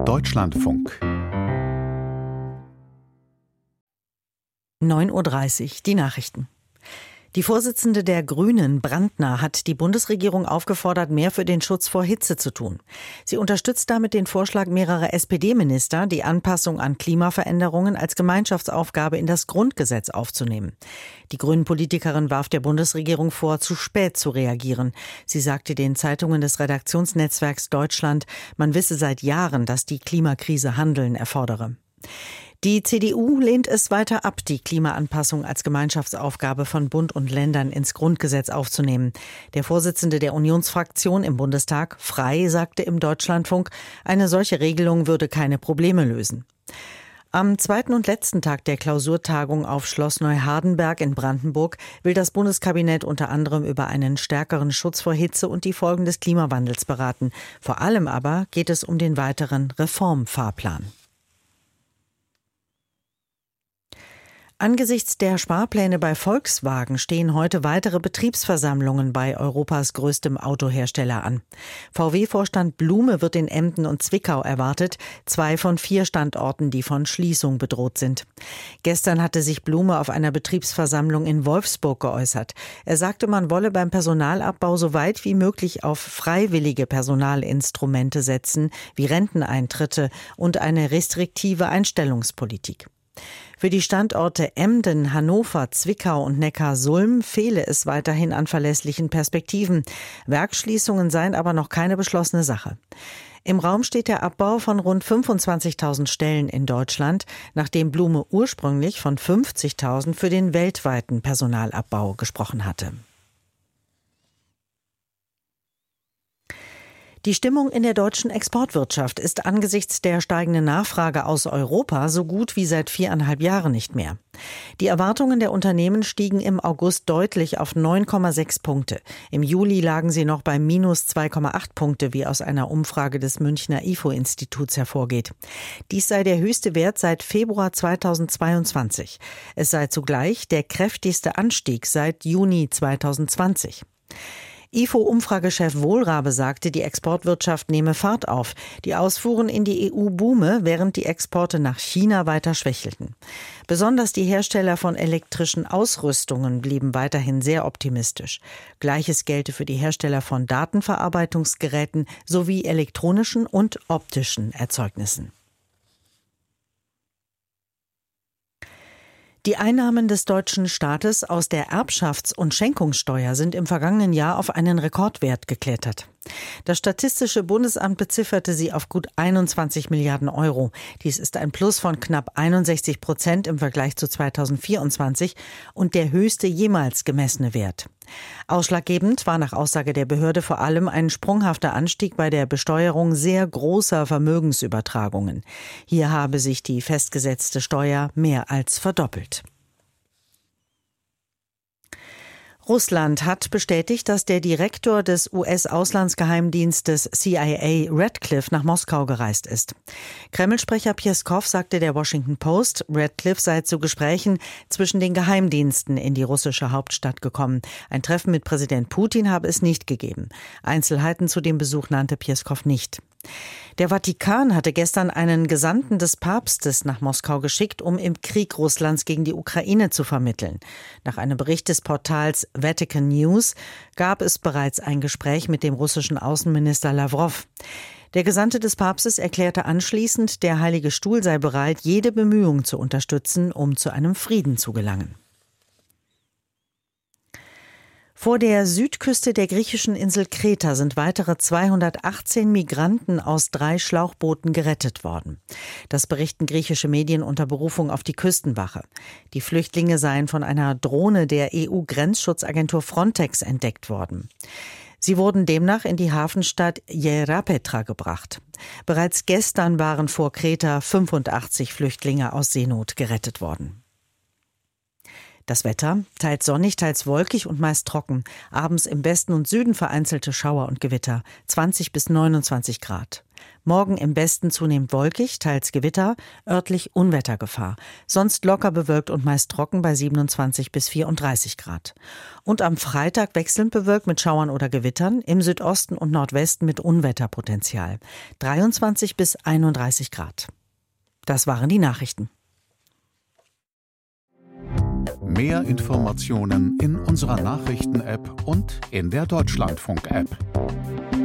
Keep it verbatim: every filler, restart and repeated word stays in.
Deutschlandfunk. neun Uhr dreißig, die Nachrichten. Die Vorsitzende der Grünen, Brandner, hat die Bundesregierung aufgefordert, mehr für den Schutz vor Hitze zu tun. Sie unterstützt damit den Vorschlag mehrerer S P D-Minister, die Anpassung an Klimaveränderungen als Gemeinschaftsaufgabe in das Grundgesetz aufzunehmen. Die Grünen-Politikerin warf der Bundesregierung vor, zu spät zu reagieren. Sie sagte den Zeitungen des Redaktionsnetzwerks Deutschland, man wisse seit Jahren, dass die Klimakrise Handeln erfordere. Die C D U lehnt es weiter ab, die Klimaanpassung als Gemeinschaftsaufgabe von Bund und Ländern ins Grundgesetz aufzunehmen. Der Vorsitzende der Unionsfraktion im Bundestag, Frey, sagte im Deutschlandfunk, eine solche Regelung würde keine Probleme lösen. Am zweiten und letzten Tag der Klausurtagung auf Schloss Neuhardenberg in Brandenburg will das Bundeskabinett unter anderem über einen stärkeren Schutz vor Hitze und die Folgen des Klimawandels beraten. Vor allem aber geht es um den weiteren Reformfahrplan. Angesichts der Sparpläne bei Volkswagen stehen heute weitere Betriebsversammlungen bei Europas größtem Autohersteller an. V W-Vorstand Blume wird in Emden und Zwickau erwartet, zwei von vier Standorten, die von Schließung bedroht sind. Gestern hatte sich Blume auf einer Betriebsversammlung in Wolfsburg geäußert. Er sagte, man wolle beim Personalabbau so weit wie möglich auf freiwillige Personalinstrumente setzen, wie Renteneintritte und eine restriktive Einstellungspolitik. Für die Standorte Emden, Hannover, Zwickau und Neckarsulm fehle es weiterhin an verlässlichen Perspektiven. Werksschließungen seien aber noch keine beschlossene Sache. Im Raum steht der Abbau von rund fünfundzwanzigtausend Stellen in Deutschland, nachdem Blume ursprünglich von fünfzigtausend für den weltweiten Personalabbau gesprochen hatte. Die Stimmung in der deutschen Exportwirtschaft ist angesichts der steigenden Nachfrage aus Europa so gut wie seit viereinhalb Jahren nicht mehr. Die Erwartungen der Unternehmen stiegen im August deutlich auf neun Komma sechs Punkte. Im Juli lagen sie noch bei minus zwei Komma acht Punkte, wie aus einer Umfrage des Münchner I F O-Instituts hervorgeht. Dies sei der höchste Wert seit Februar zweitausendzweiundzwanzig. Es sei zugleich der kräftigste Anstieg seit Juni zweitausendzwanzig. I F O-Umfragechef Wohlrabe sagte, die Exportwirtschaft nehme Fahrt auf. Die Ausfuhren in die E U boome, während die Exporte nach China weiter schwächelten. Besonders die Hersteller von elektrischen Ausrüstungen blieben weiterhin sehr optimistisch. Gleiches gelte für die Hersteller von Datenverarbeitungsgeräten sowie elektronischen und optischen Erzeugnissen. Die Einnahmen des deutschen Staates aus der Erbschafts- und Schenkungssteuer sind im vergangenen Jahr auf einen Rekordwert geklettert. Das Statistische Bundesamt bezifferte sie auf gut einundzwanzig Milliarden Euro. Dies ist ein Plus von knapp einundsechzig Prozent im Vergleich zu zweitausendvierundzwanzig und der höchste jemals gemessene Wert. Ausschlaggebend war nach Aussage der Behörde vor allem ein sprunghafter Anstieg bei der Besteuerung sehr großer Vermögensübertragungen. Hier habe sich die festgesetzte Steuer mehr als verdoppelt. Russland hat bestätigt, dass der Direktor des U S-Auslandsgeheimdienstes C I A Radcliffe nach Moskau gereist ist. Kreml-Sprecher Pjeskow sagte der Washington Post, Radcliffe sei zu Gesprächen zwischen den Geheimdiensten in die russische Hauptstadt gekommen. Ein Treffen mit Präsident Putin habe es nicht gegeben. Einzelheiten zu dem Besuch nannte Pjeskow nicht. Der Vatikan hatte gestern einen Gesandten des Papstes nach Moskau geschickt, um im Krieg Russlands gegen die Ukraine zu vermitteln. Nach einem Bericht des Portals Vatican News gab es bereits ein Gespräch mit dem russischen Außenminister Lawrow. Der Gesandte des Papstes erklärte anschließend, der Heilige Stuhl sei bereit, jede Bemühung zu unterstützen, um zu einem Frieden zu gelangen. Vor der Südküste der griechischen Insel Kreta sind weitere zweihundertachtzehn Migranten aus drei Schlauchbooten gerettet worden. Das berichten griechische Medien unter Berufung auf die Küstenwache. Die Flüchtlinge seien von einer Drohne der E U-Grenzschutzagentur Frontex entdeckt worden. Sie wurden demnach in die Hafenstadt Hierapetra gebracht. Bereits gestern waren vor Kreta fünfundachtzig Flüchtlinge aus Seenot gerettet worden. Das Wetter: teils sonnig, teils wolkig und meist trocken. Abends im Westen und Süden vereinzelte Schauer und Gewitter. zwanzig bis neunundzwanzig Grad. Morgen im Westen zunehmend wolkig, teils Gewitter, örtlich Unwettergefahr. Sonst locker bewölkt und meist trocken bei siebenundzwanzig bis vierunddreißig Grad. Und am Freitag wechselnd bewölkt mit Schauern oder Gewittern, im Südosten und Nordwesten mit Unwetterpotenzial. dreiundzwanzig bis einunddreißig Grad. Das waren die Nachrichten. Mehr Informationen in unserer Nachrichten-App und in der Deutschlandfunk-App.